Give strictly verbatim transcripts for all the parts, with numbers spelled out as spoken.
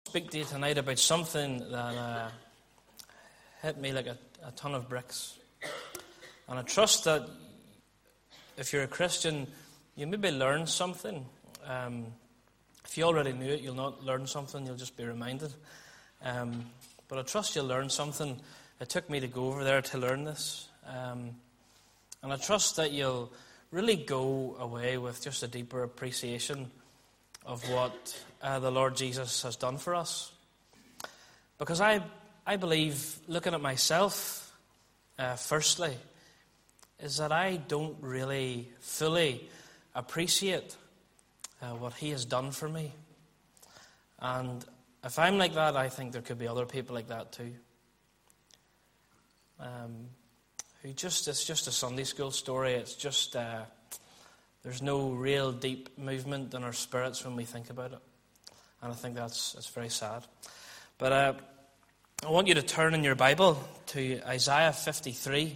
Speak to you tonight about something that uh, hit me like a, a ton of bricks. And I trust that if you're a Christian, you maybe learn something. Um, if you already knew it, you'll not learn something, you'll just be reminded. Um, but I trust you'll learn something. It took me to go over there to learn this. Um, and I trust that you'll really go away with just a deeper appreciation of what uh, the Lord Jesus has done for us. Because I I believe, looking at myself, uh, firstly, is that I don't really fully appreciate uh, what He has done for me. And if I'm like that, I think there could be other people like that too. Um, who just it's just a Sunday school story. It's just uh, there's no real deep movement in our spirits when we think about it, and I think that's that's very sad. But uh, I want you to turn in your Bible to Isaiah fifty-three.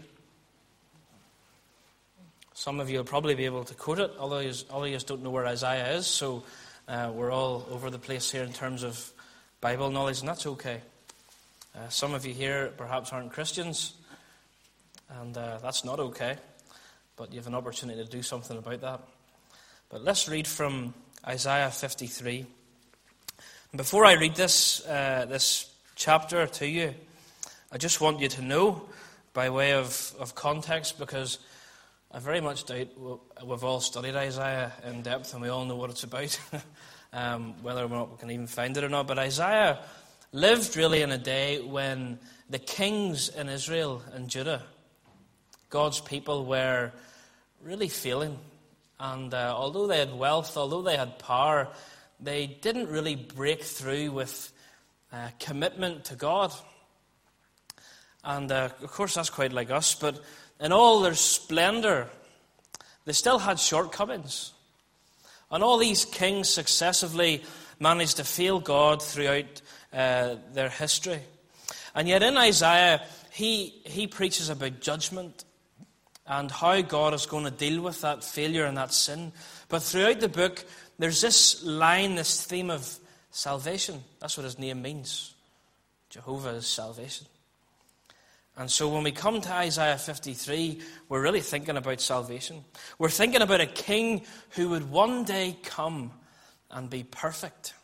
Some of you will probably be able to quote it, although you, all of you don't know where Isaiah is. So uh, we're all over the place here in terms of Bible knowledge, and that's okay. Uh, some of you here perhaps aren't Christians, and uh, that's not okay. But you have an opportunity to do something about that. But let's read from Isaiah fifty-three. And before I read this uh, this chapter to you, I just want you to know, by way of, of context, because I very much doubt we've all studied Isaiah in depth and we all know what it's about, um, whether or not we can even find it or not. But Isaiah lived really in a day when the kings in Israel and Judah, God's people, were really failing. And uh, although they had wealth, although they had power, they didn't really break through with uh, commitment to God. And uh, of course that's quite like us, but in all their splendor, they still had shortcomings. And all these kings successively managed to fail God throughout uh, their history. And yet in Isaiah, he, he preaches about judgment and how God is going to deal with that failure and that sin. But throughout the book, there's this line, this theme of salvation. That's what his name means. Jehovah is salvation. And so when we come to Isaiah fifty-three, we're really thinking about salvation. We're thinking about a king who would one day come and be perfect.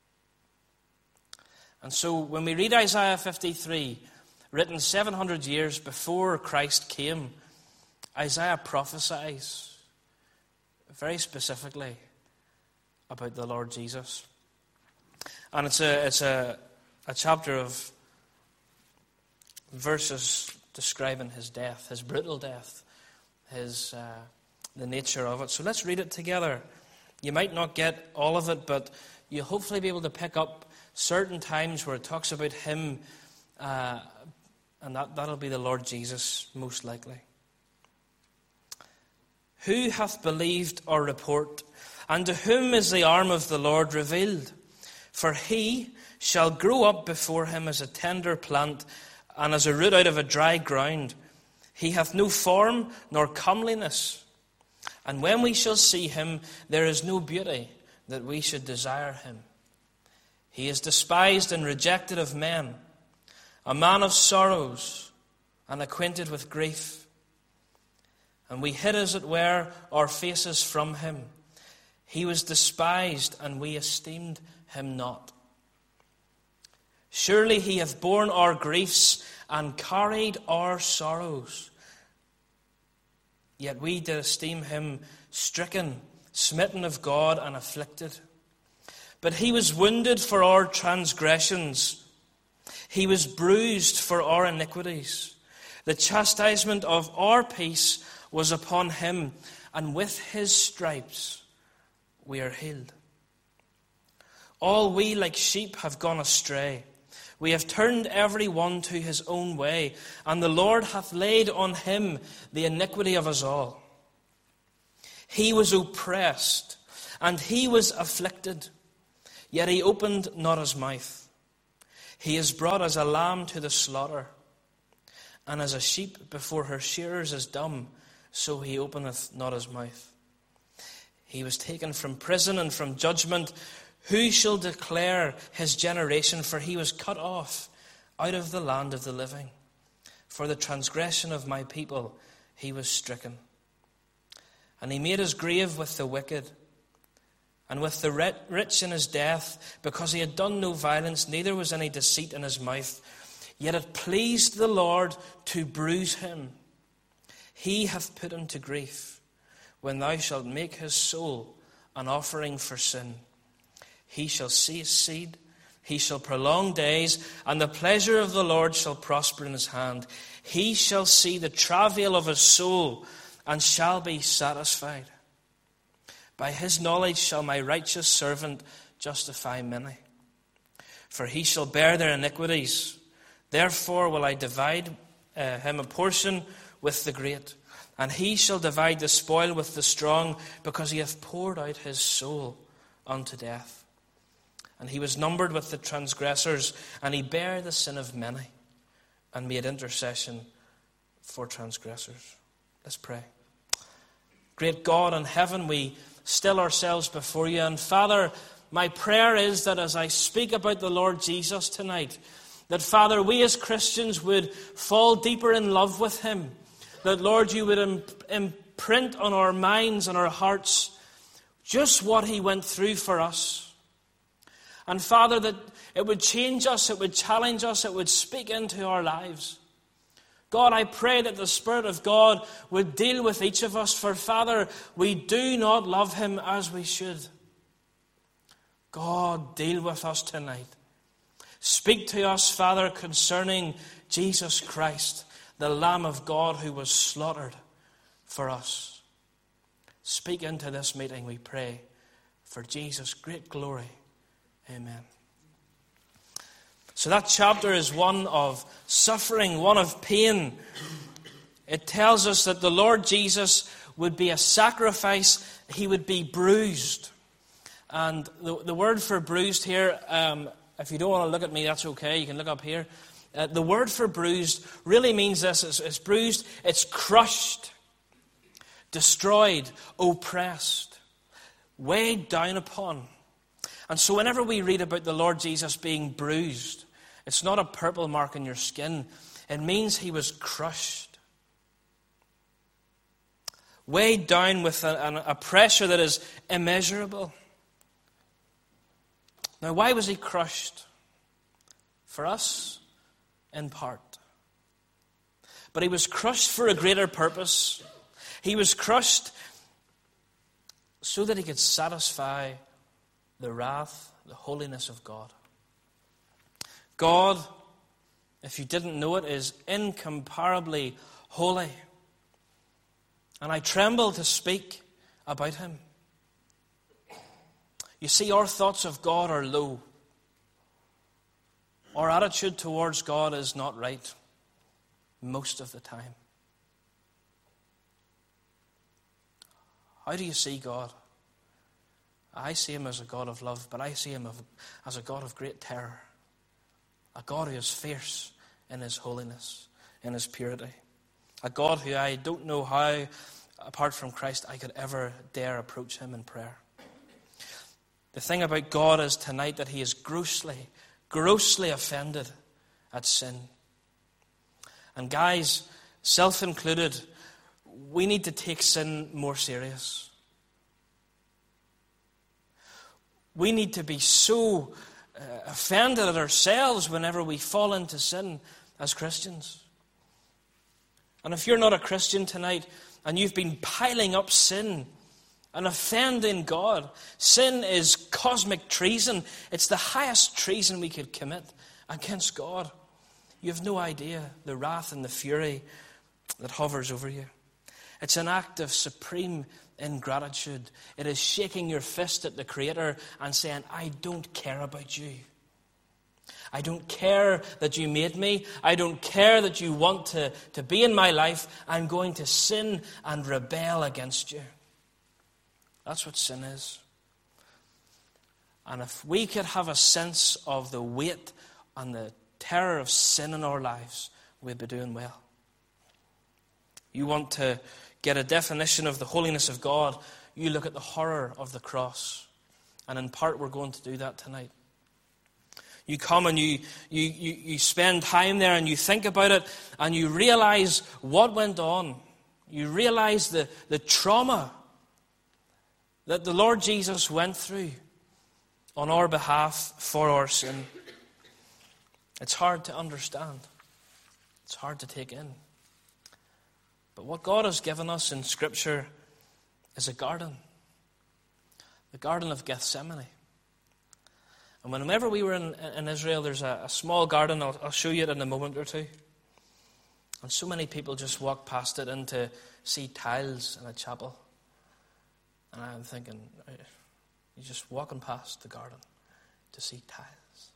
And so when we read Isaiah fifty-three, written seven hundred years before Christ came, Isaiah prophesies very specifically about the Lord Jesus. And it's a it's a, a chapter of verses describing his death, his brutal death, his uh, the nature of it. So let's read it together. You might not get all of it, but you'll hopefully be able to pick up certain times where it talks about him, uh, and that, that'll be the Lord Jesus, most likely. Who hath believed our report? And to whom is the arm of the Lord revealed? For he shall grow up before him as a tender plant, and as a root out of a dry ground. He hath no form nor comeliness. And when we shall see him, there is no beauty that we should desire him. He is despised and rejected of men, a man of sorrows and acquainted with grief. And we hid, as it were, our faces from him. He was despised, and we esteemed him not. Surely he hath borne our griefs and carried our sorrows. Yet we did esteem him stricken, smitten of God, and afflicted. But he was wounded for our transgressions. He was bruised for our iniquities. The chastisement of our peace was upon him, and with his stripes we are healed. All we like sheep have gone astray. We have turned every one to his own way, and the Lord hath laid on him the iniquity of us all. He was oppressed, and he was afflicted, yet he opened not his mouth. He is brought as a lamb to the slaughter, and as a sheep before her shearers is dumb, so he openeth not his mouth. He was taken from prison and from judgment. Who shall declare his generation? For he was cut off out of the land of the living. For the transgression of my people he was stricken. And he made his grave with the wicked, and with the rich in his death, because he had done no violence, neither was any deceit in his mouth. Yet it pleased the Lord to bruise him. He hath put him to grief. When thou shalt make his soul an offering for sin, he shall see his seed, he shall prolong days, and the pleasure of the Lord shall prosper in his hand. He shall see the travail of his soul, and shall be satisfied. By his knowledge shall my righteous servant justify many, for he shall bear their iniquities. Therefore will I divide uh, him a portion with the great, and he shall divide the spoil with the strong, because he hath poured out his soul unto death. And he was numbered with the transgressors, and he bare the sin of many, and made intercession for transgressors. Let's pray. Great God in heaven, we still ourselves before you. And Father, my prayer is that as I speak about the Lord Jesus tonight, that, Father, we as Christians would fall deeper in love with him. That, Lord, you would imprint on our minds and our hearts just what he went through for us. And, Father, that it would change us, it would challenge us, it would speak into our lives. God, I pray that the Spirit of God would deal with each of us. For, Father, we do not love him as we should. God, deal with us tonight. Speak to us, Father, concerning Jesus Christ, the Lamb of God who was slaughtered for us. Speak into this meeting, we pray, for Jesus' great glory. Amen. So that chapter is one of suffering, one of pain. It tells us that the Lord Jesus would be a sacrifice. He would be bruised. And the, the word for bruised here, um, if you don't want to look at me, that's okay. You can look up here. Uh, the word for bruised really means this. It's, it's bruised, it's crushed, destroyed, oppressed, weighed down upon. And so whenever we read about the Lord Jesus being bruised, it's not a purple mark on your skin. It means he was crushed. Weighed down with a, a pressure that is immeasurable. Now, why was he crushed? For us, in part. But he was crushed for a greater purpose. He was crushed so that he could satisfy the wrath, the holiness of God. God, if you didn't know it, is incomparably holy. And I tremble to speak about him. You see, our thoughts of God are low. Our attitude towards God is not right most of the time. How do you see God? I see him as a God of love, but I see him as a God of great terror. A God who is fierce in his holiness, in his purity. A God who I don't know how, apart from Christ, I could ever dare approach him in prayer. The thing about God is tonight that he is grossly, grossly offended at sin. And guys, self-included, we need to take sin more serious. We need to be so uh, offended at ourselves whenever we fall into sin as Christians. And if you're not a Christian tonight and you've been piling up sin and offending God, sin is cosmic treason. It's the highest treason we could commit against God. You have no idea the wrath and the fury that hovers over you. It's an act of supreme ingratitude. It is shaking your fist at the Creator and saying, I don't care about you. I don't care that you made me. I don't care that you want to, to be in my life. I'm going to sin and rebel against you. That's what sin is. And if we could have a sense of the weight and the terror of sin in our lives, we'd be doing well. You want to get a definition of the holiness of God, you look at the horror of the cross. And in part, we're going to do that tonight. You come and you, you, you, you spend time there and you think about it and you realize what went on. You realize the, the trauma that the Lord Jesus went through on our behalf for our sin. It's hard to understand. It's hard to take in. But what God has given us in Scripture is a garden. The Garden of Gethsemane. And whenever we were in, in Israel, there's a, a small garden. I'll, I'll show you it in a moment or two. And so many people just walk past it in to see tiles in a chapel. And I'm thinking, you're just walking past the garden to see tiles.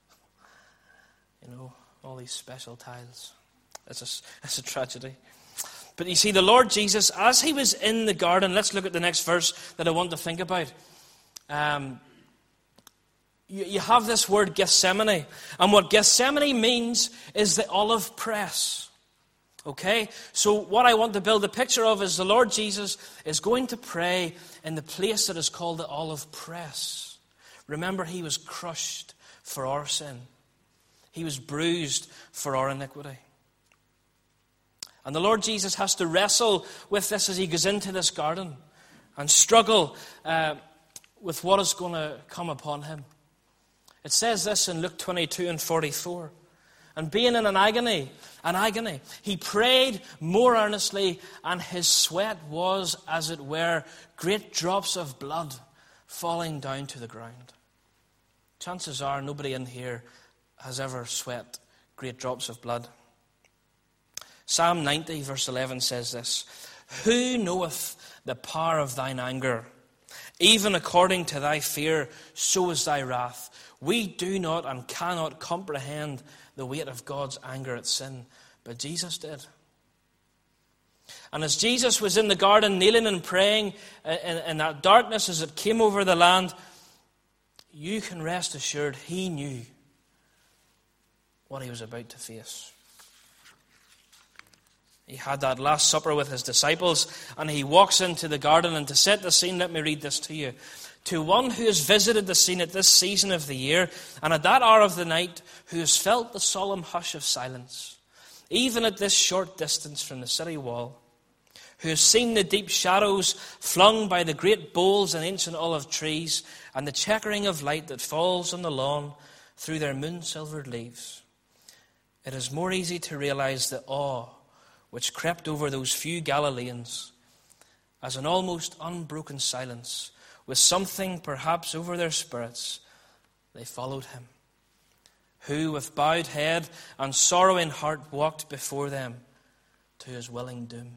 You know, all these special tiles. It's a, it's a tragedy. But you see, the Lord Jesus, as he was in the garden, let's look at the next verse that I want to think about. Um, you, you have this word Gethsemane. And what Gethsemane means is the olive press. Okay? So what I want to build a picture of is the Lord Jesus is going to pray in the place that is called the olive press. Remember, he was crushed for our sin. He was bruised for our iniquity. And the Lord Jesus has to wrestle with this as he goes into this garden and struggle uh, with what is going to come upon him. It says this in Luke twenty-two and forty-four. And being in an agony, an agony, he prayed more earnestly, and his sweat was, as it were, great drops of blood falling down to the ground. Chances are nobody in here has ever sweat great drops of blood. Psalm ninety, verse eleven says this: Who knoweth the power of thine anger? Even according to thy fear, so is thy wrath. We do not and cannot comprehend the weight of God's anger at sin, but Jesus did. And as Jesus was in the garden kneeling and praying in, in that darkness as it came over the land, you can rest assured he knew what he was about to face. He had that Last Supper with his disciples, and he walks into the garden. And to set the scene, let me read this to you. To one who has visited the scene at this season of the year, and at that hour of the night, who has felt the solemn hush of silence, even at this short distance from the city wall, who has seen the deep shadows flung by the great boles and ancient olive trees, and the checkering of light that falls on the lawn through their moon-silvered leaves, it is more easy to realize the awe which crept over those few Galileans as an almost unbroken silence, with something perhaps over their spirits, they followed him, who with bowed head and sorrowing heart walked before them to his willing doom.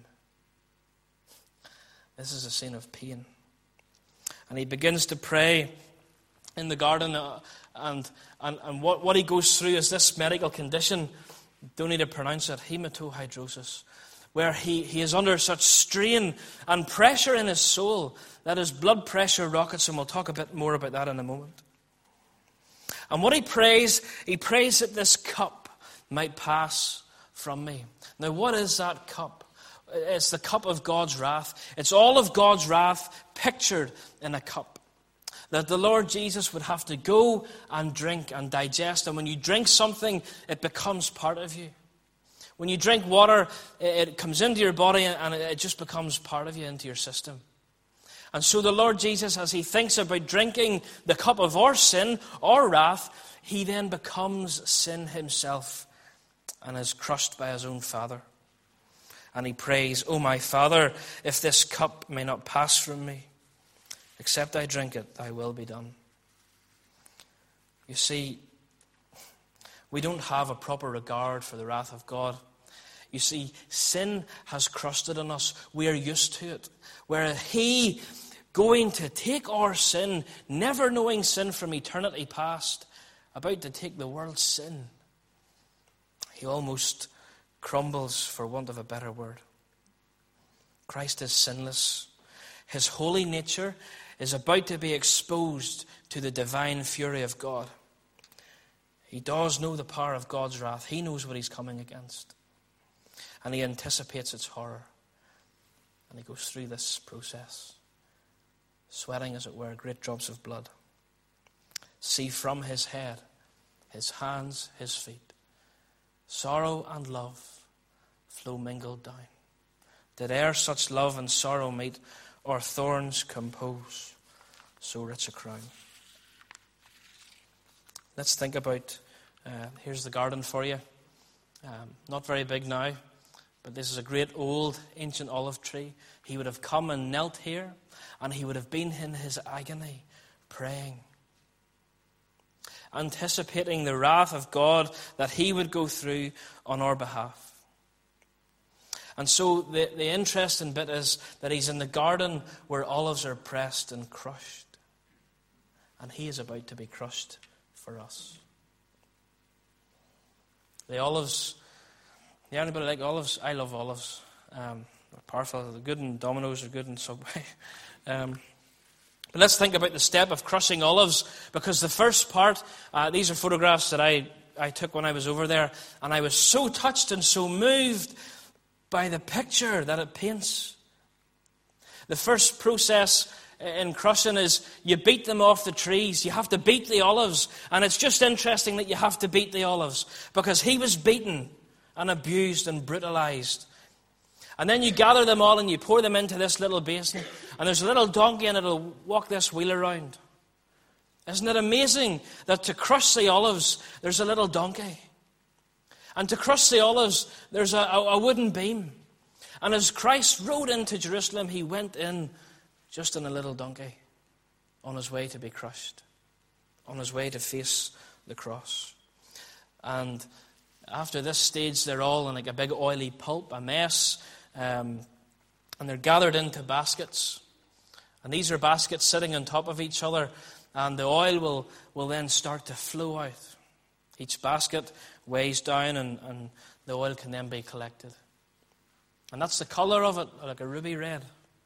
This is a scene of pain. And he begins to pray in the garden, uh, and, and, and what, what he goes through is this medical condition. Don't need to pronounce it, hematohydrosis, where he, he is under such strain and pressure in his soul that his blood pressure rockets, and we'll talk a bit more about that in a moment. And what he prays, he prays that this cup might pass from me. Now, what is that cup? It's the cup of God's wrath. It's all of God's wrath pictured in a cup that the Lord Jesus would have to go and drink and digest. And when you drink something, it becomes part of you. When you drink water, it comes into your body and it just becomes part of you, into your system. And so the Lord Jesus, as he thinks about drinking the cup of our sin, our wrath, he then becomes sin himself and is crushed by his own Father. And he prays, "O my Father, if this cup may not pass from me, except I drink it, thy will be done." You see, we don't have a proper regard for the wrath of God. You see, sin has crusted on us. We are used to it. Where he going to take our sin, never knowing sin from eternity past, about to take the world's sin, he almost crumbles, for want of a better word. Christ is sinless. His holy nature is about to be exposed to the divine fury of God. He does know the power of God's wrath. He knows what he's coming against. And he anticipates its horror. And he goes through this process, sweating, as it were, great drops of blood. See from his head, his hands, his feet, sorrow and love flow mingled down. Did e'er such love and sorrow meet, or thorns compose so rich a crown? Let's think about, uh, here's the garden for you. Um, not very big now, but this is a great old ancient olive tree. He would have come and knelt here, and he would have been in his agony, praying, anticipating the wrath of God that he would go through on our behalf. And so the, the interesting bit is that he's in the garden where olives are pressed and crushed. And he is about to be crushed for us. The olives, yeah, anybody like olives? I love olives. Um, they're powerful. They're good in Domino's, they're good in Subway. Um, but let's think about the step of crushing olives, because the first part, uh, these are photographs that I, I took when I was over there, and I was so touched and so moved by the picture that it paints. The first process in crushing is you beat them off the trees. You have to beat the olives. And it's just interesting that you have to beat the olives, because he was beaten and abused and brutalized. And then you gather them all and you pour them into this little basin. And there's a little donkey and it'll walk this wheel around. Isn't it amazing that to crush the olives, there's a little donkey? And to crush the olives, there's a, a wooden beam. And as Christ rode into Jerusalem, he went in just in a little donkey on his way to be crushed, on his way to face the cross. And after this stage, they're all in like a big oily pulp, a mess, um, and they're gathered into baskets. And these are baskets sitting on top of each other, and the oil will, will then start to flow out. Each basket weighs down, and, and the oil can then be collected. And that's the colour of it, like a ruby red.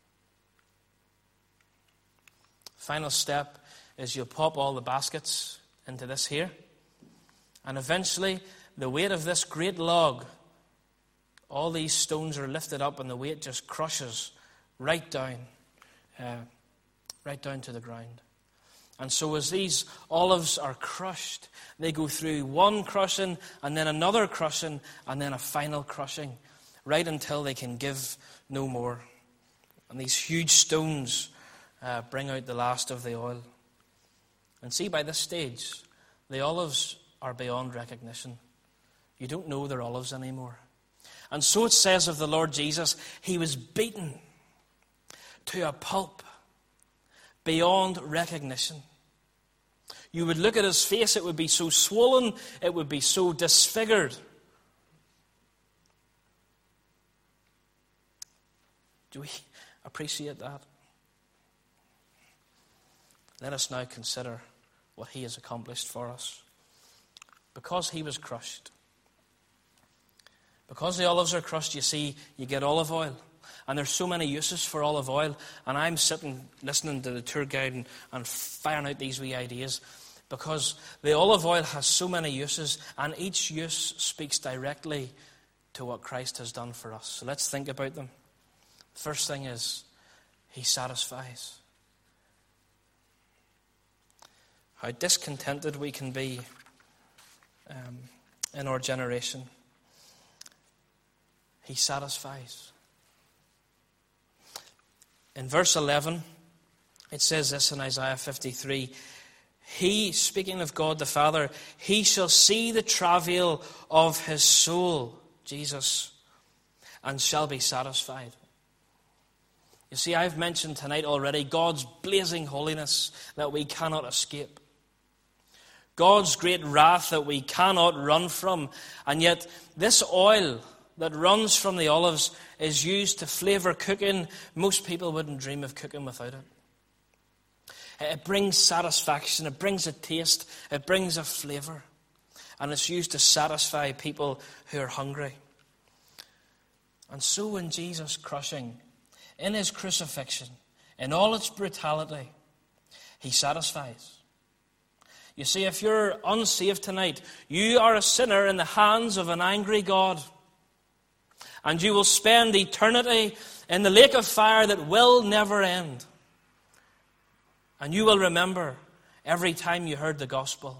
Final step is you'll pop all the baskets into this here. And eventually, the weight of this great log, all these stones are lifted up and the weight just crushes right down, uh, right down to the ground. And so as these olives are crushed, they go through one crushing and then another crushing and then a final crushing, right until they can give no more. And these huge stones uh, bring out the last of the oil. And see, by this stage, the olives are beyond recognition. You don't know they're olives anymore. And so it says of the Lord Jesus, he was beaten to a pulp beyond recognition. You would look at his face, it would be so swollen, it would be so disfigured. Do we appreciate that? Let us now consider what he has accomplished for us. Because he was crushed, because the olives are crushed, you see, you get olive oil. And there's so many uses for olive oil. And I'm sitting, listening to the tour guide and, and firing out these wee ideas. Because the olive oil has so many uses. And each use speaks directly to what Christ has done for us. So let's think about them. First thing is, he satisfies. How discontented we can be um, in our generation. He satisfies. In verse eleven, it says this in Isaiah fifty-three. He, speaking of God the Father, he shall see the travail of his soul, Jesus, and shall be satisfied. You see, I've mentioned tonight already God's blazing holiness that we cannot escape. God's great wrath that we cannot run from. And yet, this oil that runs from the olives is used to flavour cooking. Most people wouldn't dream of cooking without it. It brings satisfaction, it brings a taste, it brings a flavour. And it's used to satisfy people who are hungry. And so in Jesus' crushing, in his crucifixion, in all its brutality, he satisfies. You see, if you're unsaved tonight, you are a sinner in the hands of an angry God. And you will spend eternity in the lake of fire that will never end. And you will remember every time you heard the gospel.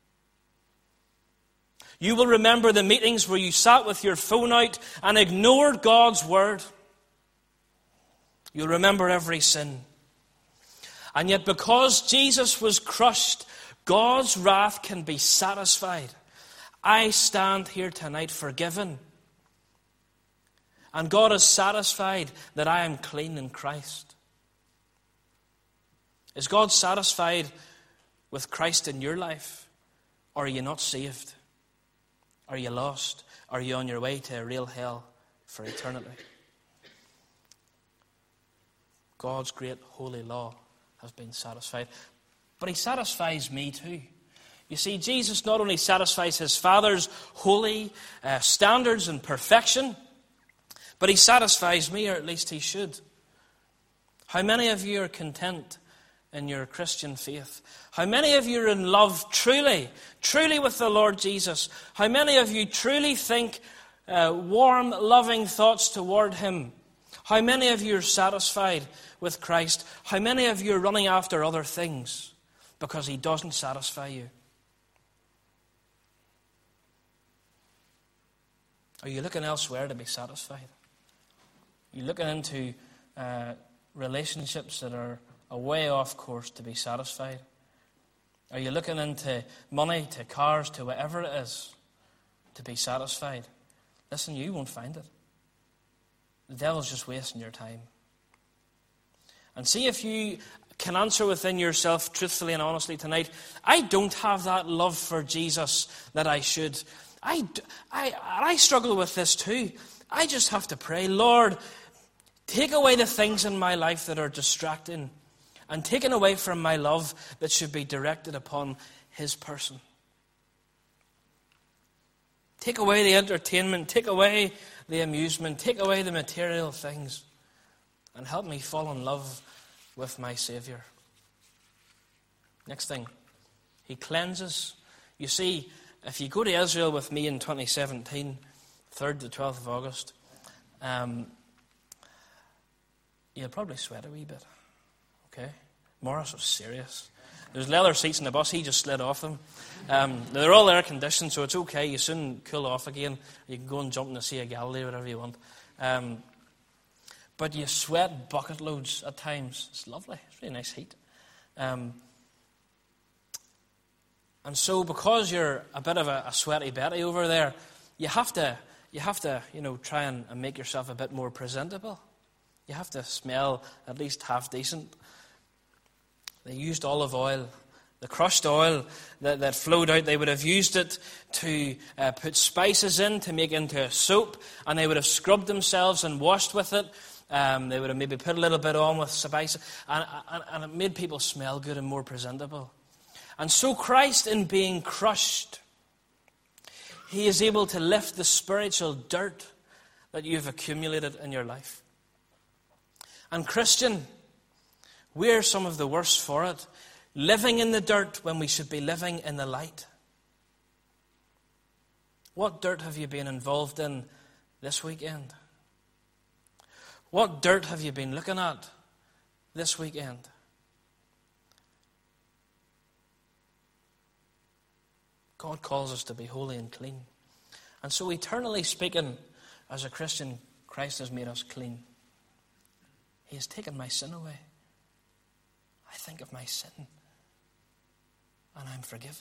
You will remember the meetings where you sat with your phone out and ignored God's word. You'll remember every sin. And yet because Jesus was crushed, God's wrath can be satisfied. I stand here tonight forgiven. And God is satisfied that I am clean in Christ. Is God satisfied with Christ in your life? Or are you not saved? Are you lost? Are you on your way to a real hell for eternity? God's great holy law has been satisfied. But he satisfies me too. You see, Jesus not only satisfies his Father's holy uh, standards and perfection, but he satisfies me, or at least he should. How many of you are content in your Christian faith? How many of you are in love truly, truly with the Lord Jesus? How many of you truly think uh, warm, loving thoughts toward him? How many of you are satisfied with Christ? How many of you are running after other things because he doesn't satisfy you? Are you looking elsewhere to be satisfied? Are you looking into uh, relationships that are a way off course to be satisfied? Are you looking into money, to cars, to whatever it is to be satisfied? Listen, you won't find it. The devil's just wasting your time. And see if you can answer within yourself truthfully and honestly tonight, I don't have that love for Jesus that I should. I, I, I struggle with this too. I just have to pray, Lord, take away the things in my life that are distracting and taken away from my love that should be directed upon his person. Take away the entertainment, take away the amusement, take away the material things, and help me fall in love with my Savior. Next thing, he cleanses. You see, if you go to Israel with me in twenty seventeen, third to twelfth of August, um, you'll probably sweat a wee bit. Okay? Morris was serious. There's leather seats in the bus. He just slid off them. Um, they're all air conditioned, so it's okay. You soon cool off again. You can go and jump in the Sea of Galilee, whatever you want. Um, but you sweat bucket loads at times. It's lovely. It's really nice heat. Um, and so, because you're a bit of a, a sweaty Betty over there, you have to, you have to, you know, try and, and make yourself a bit more presentable. You have to smell at least half decent. They used olive oil, the crushed oil that, that flowed out. They would have used it to uh, put spices in to make into a soap, and they would have scrubbed themselves and washed with it. Um, they would have maybe put a little bit on with spice, and, and, and it made people smell good and more presentable. And so Christ, in being crushed, he is able to lift the spiritual dirt that you've accumulated in your life. And Christian, we're some of the worse for it, living in the dirt when we should be living in the light. What dirt have you been involved in this weekend? What dirt have you been looking at this weekend? God calls us to be holy and clean. And so, eternally speaking, as a Christian, Christ has made us clean. He has taken my sin away. I think of my sin, and I'm forgiven.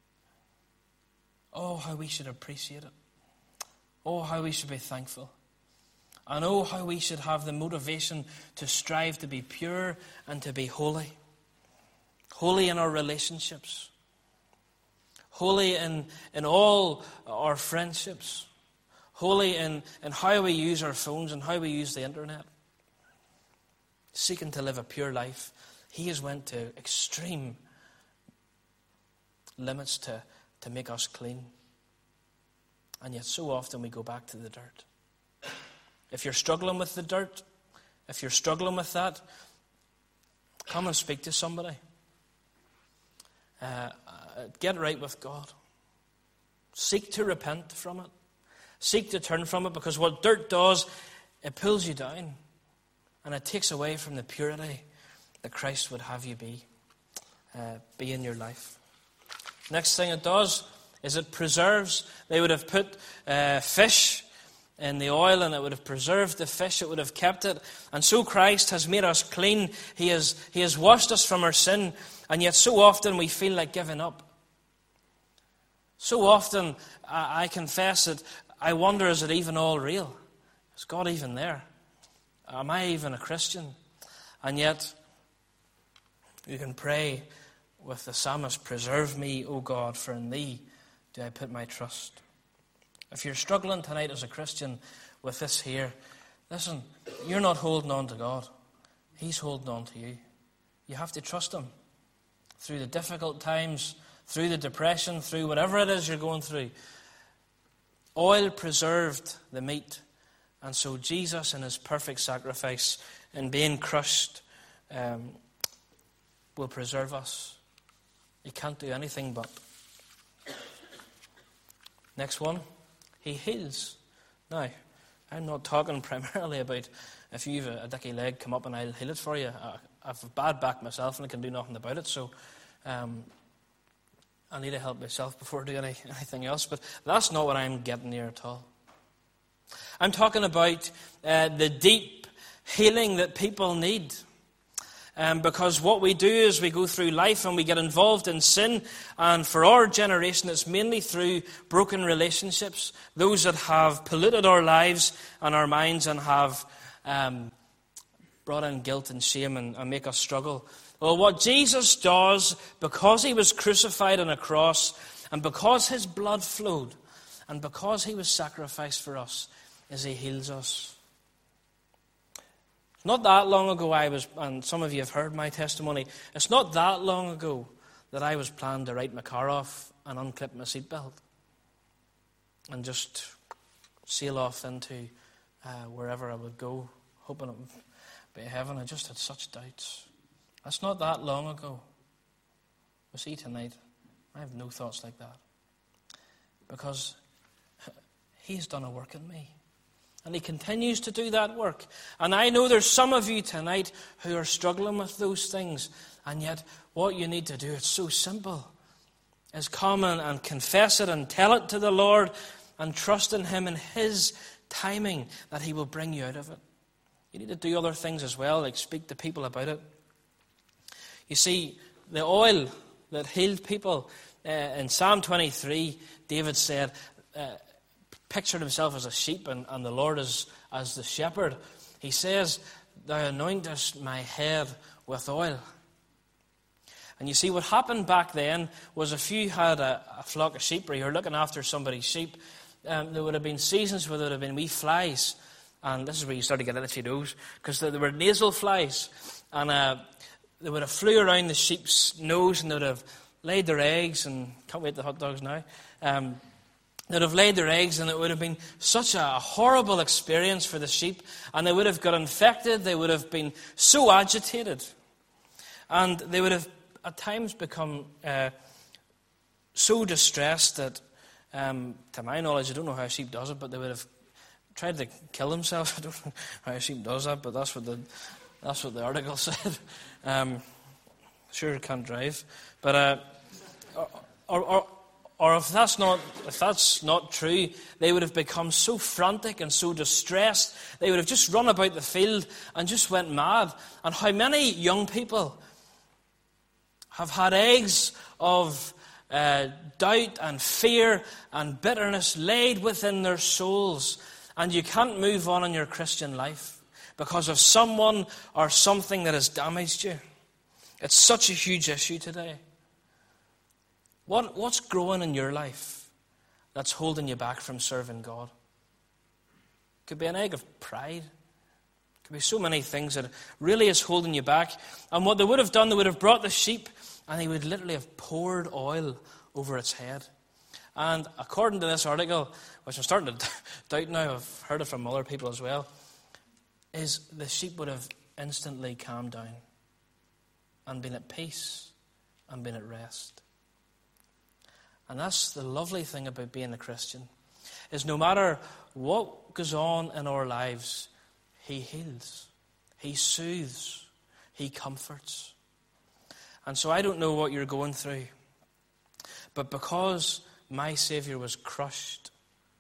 Oh, how we should appreciate it. Oh, how we should be thankful. And oh, how we should have the motivation to strive to be pure and to be holy. Holy in our relationships. Holy in, in all our friendships. Holy in, in how we use our phones and how we use the internet. Seeking to live a pure life. He has went to extreme limits to, to make us clean. And yet so often we go back to the dirt. If you're struggling with the dirt, if you're struggling with that, come and speak to somebody. Uh, get right with God. Seek to repent from it. Seek to turn from it, because what dirt does, it pulls you down. And it takes away from the purity that Christ would have you be. uh, be in your life. Next thing it does is it preserves. They would have put uh, fish in the oil, and it would have preserved the fish. It would have kept it. And so Christ has made us clean. He has, he has washed us from our sin. And yet so often we feel like giving up. So often I, I confess that I wonder, is it even all real? Is God even there? Am I even a Christian? And yet you can pray with the psalmist, preserve me, O God, for in thee do I put my trust. If you're struggling tonight as a Christian with this here, listen, you're not holding on to God. He's holding on to you. You have to trust him. Through the difficult times, through the depression, through whatever it is you're going through. Oil preserved the meat. And so Jesus, in his perfect sacrifice, in being crushed, um, will preserve us. He can't do anything but. Next one. He heals. Now, I'm not talking primarily about if you've a, a dicky leg, come up and I'll heal it for you. I, I have a bad back myself and I can do nothing about it, so um, I need to help myself before doing any, anything else. But that's not what I'm getting here at all. I'm talking about uh, the deep healing that people need. Um, because what we do is we go through life and we get involved in sin. And for our generation, it's mainly through broken relationships. Those that have polluted our lives and our minds and have um, brought in guilt and shame and, and make us struggle. Well, what Jesus does, because he was crucified on a cross, and because his blood flowed, and because he was sacrificed for us, is he heals us. Not that long ago I was, and some of you have heard my testimony, it's not that long ago that I was planning to write my car off and unclip my seatbelt and just sail off into uh, wherever I would go, hoping it would be heaven. I just had such doubts. That's not that long ago. But see, tonight, I have no thoughts like that. Because he's done a work in me. And he continues to do that work. And I know there's some of you tonight who are struggling with those things. And yet, what you need to do, it's so simple, is come and, and confess it and tell it to the Lord and trust in him and his timing that he will bring you out of it. You need to do other things as well, like speak to people about it. You see, the oil that healed people, uh, in Psalm twenty-three, David said, uh, pictured himself as a sheep and, and the Lord as, as the shepherd. He says, thou anointest my head with oil. And you see, what happened back then was if you had a, a flock of sheep or you were looking after somebody's sheep, um, there would have been seasons where there would have been wee flies. And this is where you start to get itchy nose, because there, there were nasal flies. And uh, they would have flew around the sheep's nose and they would have laid their eggs, and can't wait the hot dogs now. Um, They'd have laid their eggs, and it would have been such a horrible experience for the sheep. And they would have got infected. They would have been so agitated. And they would have at times become uh, so distressed that, um, to my knowledge, I don't know how a sheep does it, but they would have tried to kill themselves. I don't know how a sheep does that, but that's what the, that's what the article said. Um, sure, it can't drive. But, uh, or... or Or if that's not if that's not true, they would have become so frantic and so distressed, they would have just run about the field and just went mad. And how many young people have had eggs of uh, doubt and fear and bitterness laid within their souls, and you can't move on in your Christian life because of someone or something that has damaged you. It's such a huge issue today. What, what's growing in your life that's holding you back from serving God? Could be an egg of pride. Could be so many things that really is holding you back. And what they would have done, they would have brought the sheep and they would literally have poured oil over its head. And according to this article, which I'm starting to doubt now, I've heard it from other people as well, is the sheep would have instantly calmed down and been at peace and been at rest. And that's the lovely thing about being a Christian, is no matter what goes on in our lives, he heals, he soothes, he comforts. And so I don't know what you're going through, but because my Savior was crushed,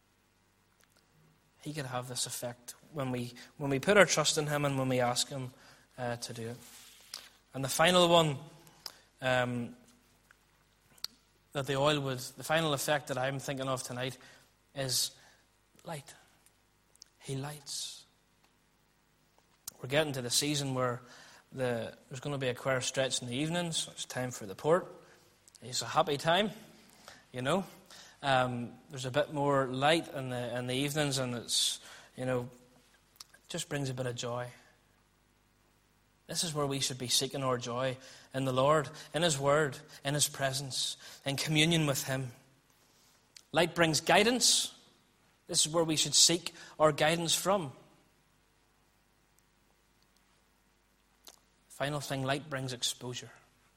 he could have this effect when we when we put our trust in him and when we ask him uh, to do it. And the final one, um, that the oil would, the final effect that I'm thinking of tonight is light. He lights. We're getting to the season where the, there's going to be a queer stretch in the evenings. It's time for the port. It's a happy time, you know. Um, there's a bit more light in the in the evenings, and it's, you know, it just brings a bit of joy. This is where we should be seeking our joy in the Lord, in his word, in his presence, in communion with him. Light brings guidance. This is where we should seek our guidance from. Final thing, light brings exposure.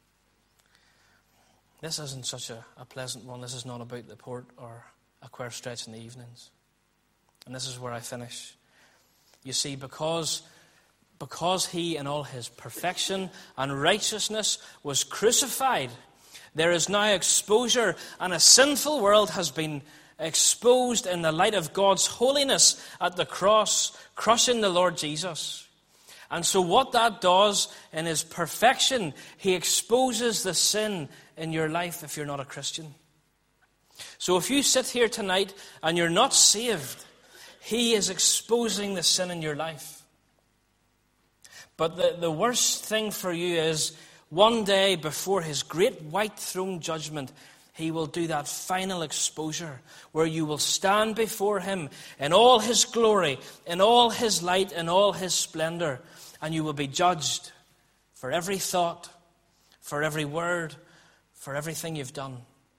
This isn't such a, a pleasant one. This is not about the port or a queer stretch in the evenings. And this is where I finish. You see, because, because he in all his perfection and righteousness was crucified, there is now exposure, and a sinful world has been exposed in the light of God's holiness at the cross, crushing the Lord Jesus. And so what that does in his perfection, he exposes the sin in your life if you're not a Christian. So if you sit here tonight and you're not saved, he is exposing the sin in your life. But the, the worst thing for you is one day before his great white throne judgment, he will do that final exposure where you will stand before him in all his glory, in all his light, in all his splendor, and you will be judged for every thought, for every word, for everything you've done.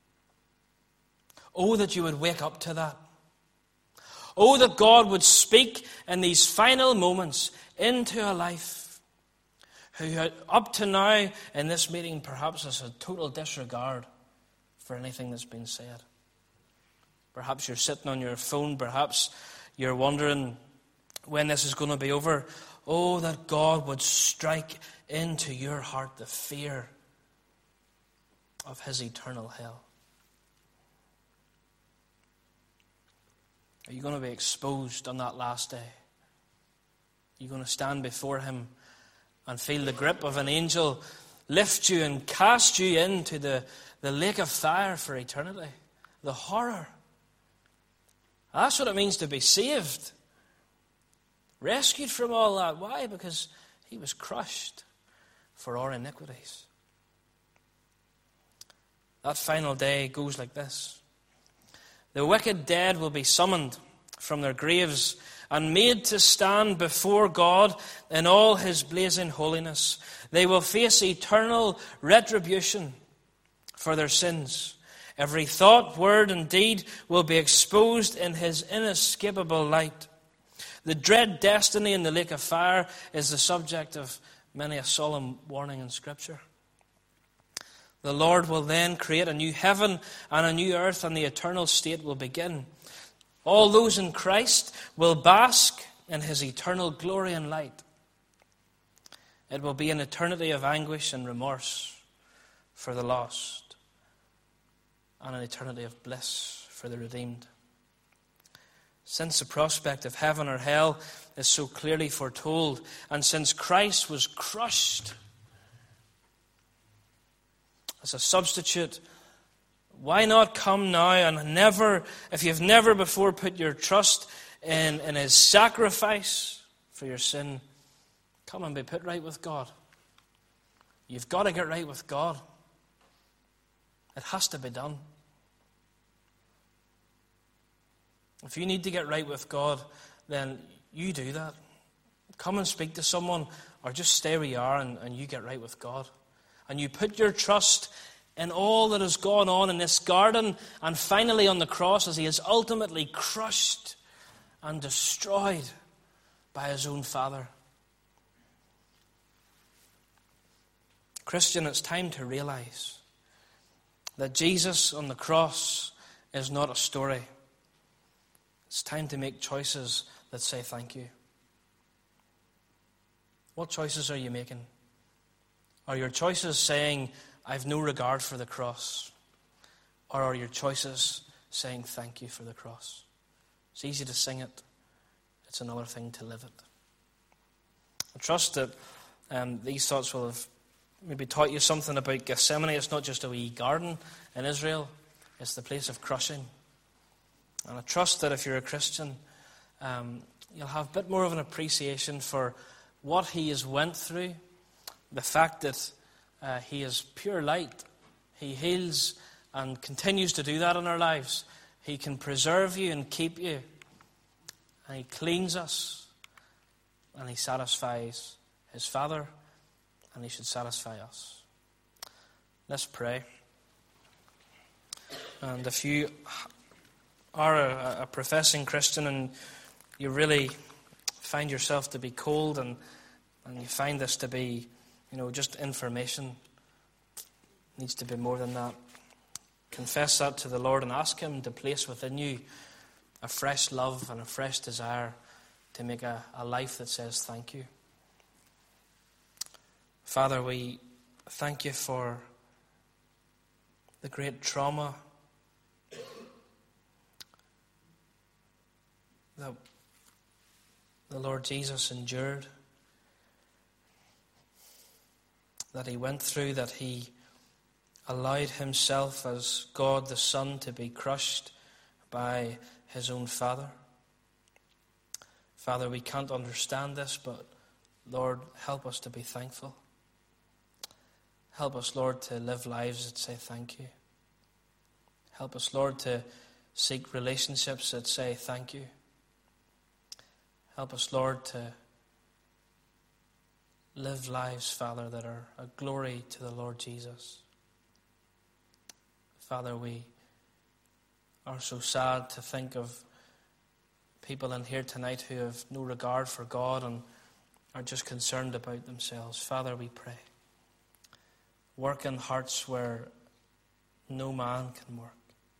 Oh, that you would wake up to that. Oh, that God would speak in these final moments into a life who had, up to now in this meeting, perhaps has a total disregard for anything that's been said. Perhaps you're sitting on your phone. Perhaps you're wondering when this is going to be over. Oh, that God would strike into your heart the fear of his eternal hell. Are you going to be exposed on that last day? Are you going to stand before him and feel the grip of an angel lift you and cast you into the, the lake of fire for eternity? The horror. That's what it means to be saved. Rescued from all that. Why? Because he was crushed for our iniquities. That final day goes like this. The wicked dead will be summoned from their graves and made to stand before God in all his blazing holiness. They will face eternal retribution for their sins. Every thought, word, and deed will be exposed in his inescapable light. The dread destiny in the lake of fire is the subject of many a solemn warning in Scripture. The Lord will then create a new heaven and a new earth, and the eternal state will begin. All those in Christ will bask in his eternal glory and light. It will be an eternity of anguish and remorse for the lost, and an eternity of bliss for the redeemed. Since the prospect of heaven or hell is so clearly foretold, and since Christ was crushed as a substitute, why not come now and never, if you've never before put your trust in, in his sacrifice for your sin, come and be put right with God. You've got to get right with God. It has to be done. If you need to get right with God, then you do that. Come and speak to someone, or just stay where you are and, and you get right with God. And you put your trust in all that has gone on in this garden and finally on the cross as he is ultimately crushed and destroyed by his own Father. Christian, it's time to realize that Jesus on the cross is not a story. It's time to make choices that say thank you. What choices are you making? Are your choices saying, I've no regard for the cross? Or are your choices saying thank you for the cross? It's easy to sing it. It's another thing to live it. I trust that um, these thoughts will have maybe taught you something about Gethsemane. It's not just a wee garden in Israel. It's the place of crushing. And I trust that if you're a Christian, um, you'll have a bit more of an appreciation for what he has went through. The fact that uh, he is pure light. He heals and continues to do that in our lives. He can preserve you and keep you. And he cleans us. And he satisfies his Father. And he should satisfy us. Let's pray. And if you are a, a professing Christian and you really find yourself to be cold and, and you find this to be, you know, just information, it needs to be more than that. Confess that to the Lord and ask him to place within you a fresh love and a fresh desire to make a, a life that says thank you. Father, we thank you for the great trauma that the Lord Jesus endured, that he went through, that he allowed himself as God the Son to be crushed by his own Father. Father, we can't understand this, but Lord, help us to be thankful. Help us, Lord, to live lives that say thank you. Help us, Lord, to seek relationships that say thank you. Help us, Lord, to live lives, Father, that are a glory to the Lord Jesus. Father, we are so sad to think of people in here tonight who have no regard for God and are just concerned about themselves. Father, we pray. Work in hearts where no man can work.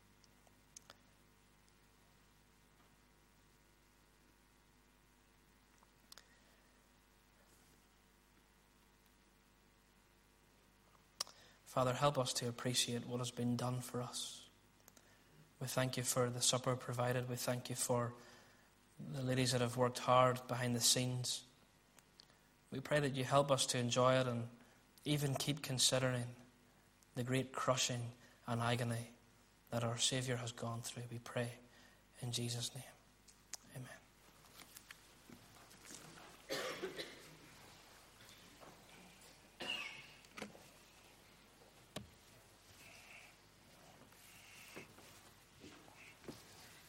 Father, help us to appreciate what has been done for us. We thank you for the supper provided. We thank you for the ladies that have worked hard behind the scenes. We pray that you help us to enjoy it and even keep considering the great crushing and agony that our Savior has gone through. We pray in Jesus' name. Amen.